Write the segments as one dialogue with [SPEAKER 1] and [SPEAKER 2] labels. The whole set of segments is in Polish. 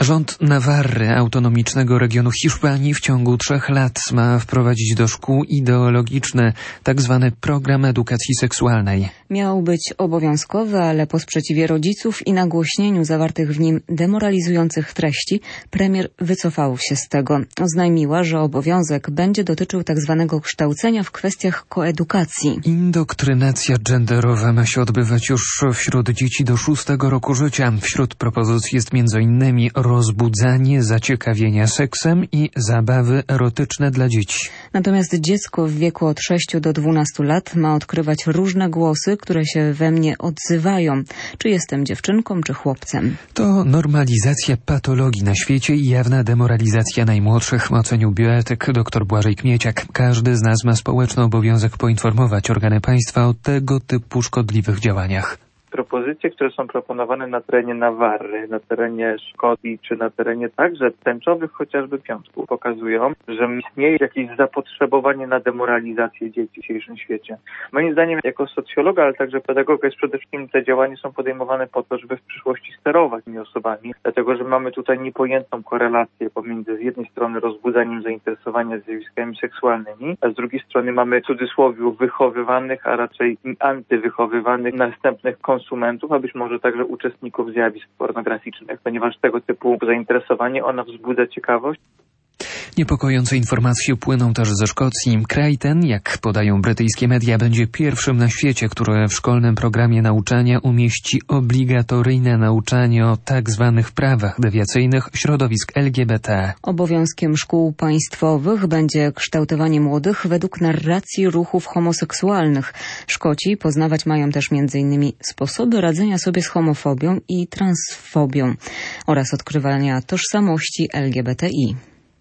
[SPEAKER 1] Rząd Nawarry, autonomicznego regionu Hiszpanii, w ciągu 3 lat ma wprowadzić do szkół ideologiczny tzw. program edukacji seksualnej.
[SPEAKER 2] Miał być obowiązkowy, ale po sprzeciwie rodziców i nagłośnieniu zawartych w nim demoralizujących treści premier wycofał się z tego. Oznajmiła, że obowiązek będzie dotyczył tzw. kształcenia w kwestiach koedukacji.
[SPEAKER 1] Indoktrynacja genderowa ma się odbywać już wśród dzieci do 6 roku życia. Wśród propozycji jest m.in. rozbudzanie zaciekawienia seksem i zabawy erotyczne dla dzieci.
[SPEAKER 2] Natomiast dziecko w wieku od 6 do 12 lat ma odkrywać różne głosy, które się we mnie odzywają. Czy jestem dziewczynką, czy chłopcem?
[SPEAKER 1] To normalizacja patologii na świecie i jawna demoralizacja najmłodszych, ocenił bioetyk dr Błażej Kmieciak. Każdy z nas ma społeczny obowiązek poinformować organy państwa o tego typu szkodliwych działaniach.
[SPEAKER 3] Propozycje, które są proponowane na terenie Nawarry, na terenie Szkocji, czy na terenie także tęczowych chociażby piątków, pokazują, że istnieje jakieś zapotrzebowanie na demoralizację dzieci w dzisiejszym świecie. Moim zdaniem jako socjologa, ale także pedagoga jest przede wszystkim te działania są podejmowane po to, żeby w przyszłości sterować tymi osobami, dlatego że mamy tutaj niepojętną korelację pomiędzy z jednej strony rozbudzaniem zainteresowania zjawiskami seksualnymi, a z drugiej strony mamy w cudzysłowie wychowywanych, a raczej antywychowywanych następnych konsumentów, a być może także uczestników zjawisk pornograficznych, ponieważ tego typu zainteresowanie ona wzbudza ciekawość.
[SPEAKER 1] Niepokojące informacje płyną też ze Szkocji. Kraj ten, jak podają brytyjskie media, będzie pierwszym na świecie, który w szkolnym programie nauczania umieści obligatoryjne nauczanie o tzw. prawach dewiacyjnych środowisk LGBT.
[SPEAKER 2] Obowiązkiem szkół państwowych będzie kształtowanie młodych według narracji ruchów homoseksualnych. Szkoci poznawać mają też m.in. sposoby radzenia sobie z homofobią i transfobią oraz odkrywania tożsamości LGBTI.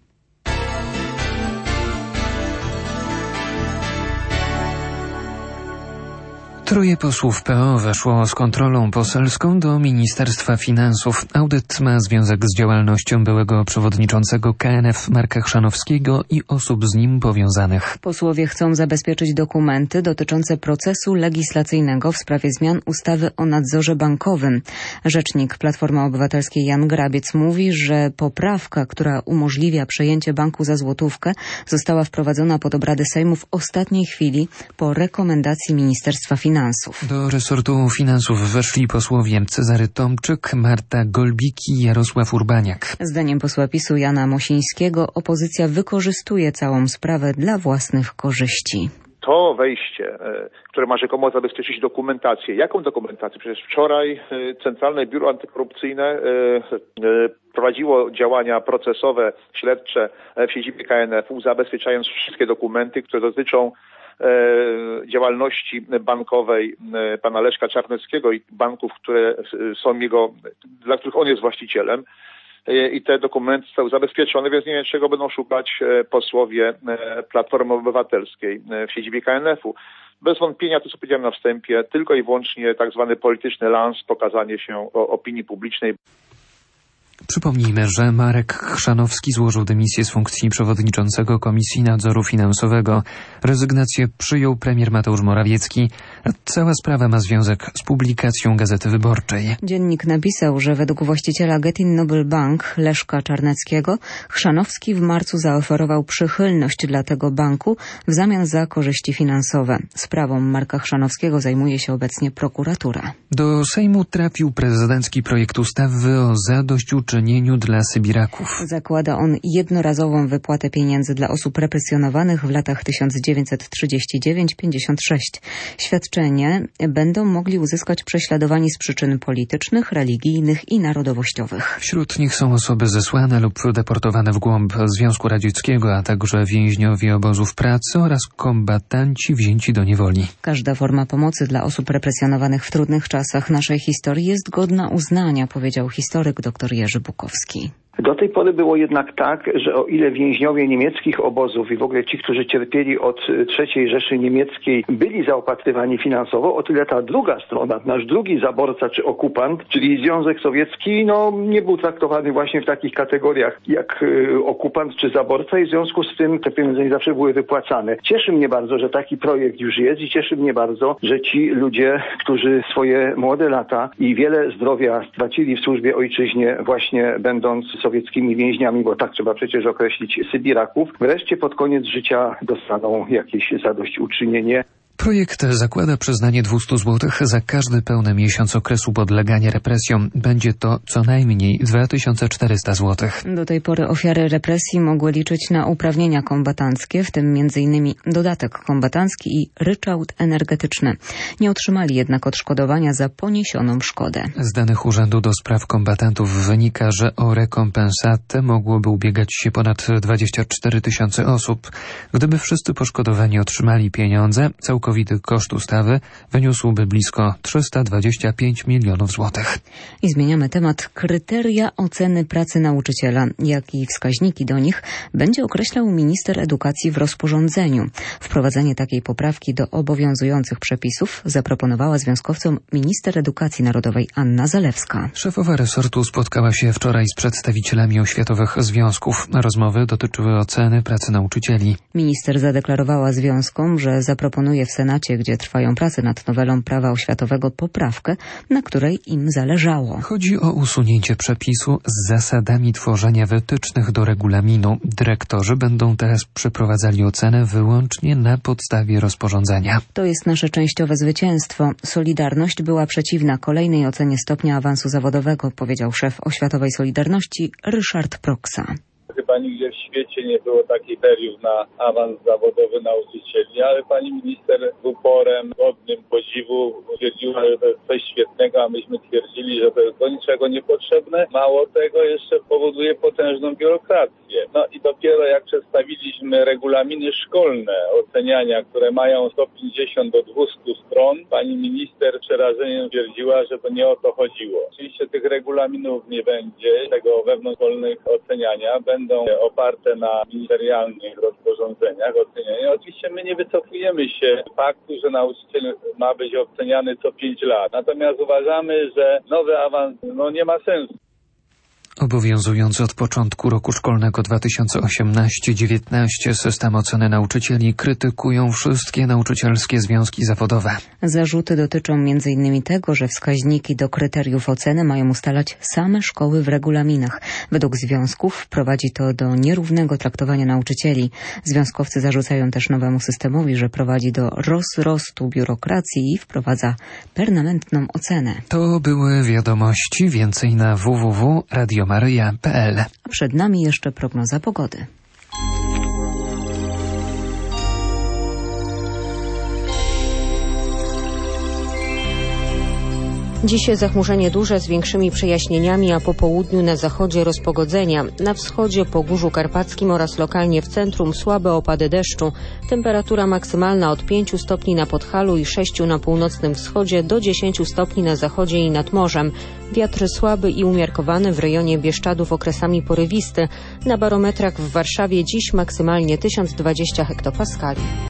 [SPEAKER 1] Troje posłów PO weszło z kontrolą poselską do Ministerstwa Finansów. Audyt ma związek z działalnością byłego przewodniczącego KNF Marka Chrzanowskiego i osób z nim powiązanych.
[SPEAKER 2] Posłowie chcą zabezpieczyć dokumenty dotyczące procesu legislacyjnego w sprawie zmian ustawy o nadzorze bankowym. Rzecznik Platformy Obywatelskiej Jan Grabiec mówi, że poprawka, która umożliwia przejęcie banku za złotówkę, została wprowadzona pod obrady Sejmu w ostatniej chwili po rekomendacji Ministerstwa Finansów.
[SPEAKER 1] Do resortu finansów weszli posłowie Cezary Tomczyk, Marta Golbik i Jarosław Urbaniak.
[SPEAKER 2] Zdaniem posła PiS-u Jana Mosińskiego opozycja wykorzystuje całą sprawę dla własnych korzyści.
[SPEAKER 4] To wejście, które ma rzekomo zabezpieczyć dokumentację. Jaką dokumentację? Przecież wczoraj Centralne Biuro Antykorupcyjne prowadziło działania procesowe, śledcze w siedzibie KNF-u, zabezpieczając wszystkie dokumenty, które dotyczą działalności bankowej pana Leszka Czarneckiego i banków, które są dla których on jest właścicielem. I te dokumenty zostały zabezpieczone, więc nie wiem, czego będą szukać posłowie Platformy Obywatelskiej w siedzibie KNF-u. Bez wątpienia, to co powiedziałem na wstępie, tylko i wyłącznie tak zwany polityczny lans, pokazanie się opinii publicznej.
[SPEAKER 1] Przypomnijmy, że Marek Chrzanowski złożył dymisję z funkcji przewodniczącego Komisji Nadzoru Finansowego. Rezygnację przyjął premier Mateusz Morawiecki, a cała sprawa ma związek z publikacją Gazety Wyborczej.
[SPEAKER 2] Dziennik napisał, że według właściciela Getin Noble Bank Leszka Czarneckiego Chrzanowski w marcu zaoferował przychylność dla tego banku w zamian za korzyści finansowe. Sprawą Marka Chrzanowskiego zajmuje się obecnie prokuratura.
[SPEAKER 1] Do Sejmu trafił prezydencki projekt ustawy o zadośćuczynieniu dla sybiraków.
[SPEAKER 2] Zakłada on jednorazową wypłatę pieniędzy dla osób represjonowanych w latach 1939-56. Świadczenie będą mogli uzyskać prześladowani z przyczyn politycznych, religijnych i narodowościowych.
[SPEAKER 1] Wśród nich są osoby zesłane lub deportowane w głąb Związku Radzieckiego, a także więźniowie obozów pracy oraz kombatanci wzięci do niewoli.
[SPEAKER 2] Każda forma pomocy dla osób represjonowanych w trudnych czasach naszej historii jest godna uznania, powiedział historyk dr Jerzy Bukowski.
[SPEAKER 5] Do tej pory było jednak tak, że o ile więźniowie niemieckich obozów i w ogóle ci, którzy cierpieli od III Rzeszy Niemieckiej, byli zaopatrywani finansowo, o tyle ta druga strona, nasz drugi zaborca czy okupant, czyli Związek Sowiecki, nie był traktowany właśnie w takich kategoriach jak okupant czy zaborca i w związku z tym te pieniądze nie zawsze były wypłacane. Cieszy mnie bardzo, że taki projekt już jest i cieszy mnie bardzo, że ci ludzie, którzy swoje młode lata i wiele zdrowia stracili w służbie ojczyźnie, właśnie będąc sowieckimi więźniami, bo tak trzeba przecież określić Sybiraków, wreszcie pod koniec życia dostaną jakieś zadośćuczynienie.
[SPEAKER 1] Projekt zakłada przyznanie 200 zł za każdy pełny miesiąc okresu podlegania represjom. Będzie to co najmniej 2400 zł.
[SPEAKER 2] Do tej pory ofiary represji mogły liczyć na uprawnienia kombatanckie, w tym m.in. dodatek kombatancki i ryczałt energetyczny. Nie otrzymali jednak odszkodowania za poniesioną szkodę.
[SPEAKER 1] Z danych Urzędu do Spraw Kombatantów wynika, że o rekompensatę mogłoby ubiegać się ponad 24 000 osób. Gdyby wszyscy poszkodowani otrzymali pieniądze, całkowity koszt ustawy wyniósłby blisko 325 milionów złotych.
[SPEAKER 2] I zmieniamy temat. Kryteria oceny pracy nauczyciela, jak i wskaźniki do nich będzie określał minister edukacji w rozporządzeniu. Wprowadzenie takiej poprawki do obowiązujących przepisów zaproponowała związkowcom minister edukacji narodowej Anna Zalewska.
[SPEAKER 1] Szefowa resortu spotkała się wczoraj z przedstawicielami oświatowych związków. Rozmowy dotyczyły oceny pracy nauczycieli.
[SPEAKER 2] Minister zadeklarowała związkom, że zaproponuje w Senacie, gdzie trwają prace nad nowelą prawa oświatowego, poprawkę, na której im zależało.
[SPEAKER 1] Chodzi o usunięcie przepisu z zasadami tworzenia wytycznych do regulaminu. Dyrektorzy będą teraz przeprowadzali ocenę wyłącznie na podstawie rozporządzenia.
[SPEAKER 2] To jest nasze częściowe zwycięstwo. Solidarność była przeciwna kolejnej ocenie stopnia awansu zawodowego, powiedział szef oświatowej Solidarności Ryszard Proksa.
[SPEAKER 6] Chyba nigdzie w świecie nie było takich kryteriów na awans zawodowy nauczycieli, ale pani minister z uporem godnym podziwu twierdziła, że to jest coś świetnego, a myśmy twierdzili, że to jest do niczego niepotrzebne. Mało tego, jeszcze powoduje potężną biurokrację. I dopiero jak przedstawiliśmy regulaminy szkolne oceniania, które mają 150 do 200 stron, pani minister przerażeniem twierdziła, że to nie o to chodziło. Oczywiście tych regulaminów nie będzie, tego wewnątrzszkolnych oceniania, będą oparte na ministerialnych rozporządzeniach oceniania. Oczywiście my nie wycofujemy się z faktu, że nauczyciel ma być oceniany co 5 lat. Natomiast uważamy, że nowy awans nie ma sensu.
[SPEAKER 1] Obowiązujący od początku roku szkolnego 2018-19 system oceny nauczycieli krytykują wszystkie nauczycielskie związki zawodowe.
[SPEAKER 2] Zarzuty dotyczą m.in. tego, że wskaźniki do kryteriów oceny mają ustalać same szkoły w regulaminach. Według związków prowadzi to do nierównego traktowania nauczycieli. Związkowcy zarzucają też nowemu systemowi, że prowadzi do rozrostu biurokracji i wprowadza permanentną ocenę.
[SPEAKER 1] To były wiadomości. Więcej na www.radiomaryja.pl.
[SPEAKER 2] A przed nami jeszcze prognoza pogody. Dziś zachmurzenie duże z większymi przejaśnieniami, a po południu na zachodzie rozpogodzenia. Na wschodzie, Pogórzu Karpackim oraz lokalnie w centrum słabe opady deszczu. Temperatura maksymalna od 5 stopni na Podhalu i 6 na północnym wschodzie do 10 stopni na zachodzie i nad morzem. Wiatr słaby i umiarkowany w rejonie Bieszczadów, okresami porywisty. Na barometrach w Warszawie dziś maksymalnie 1020 hektopaskali.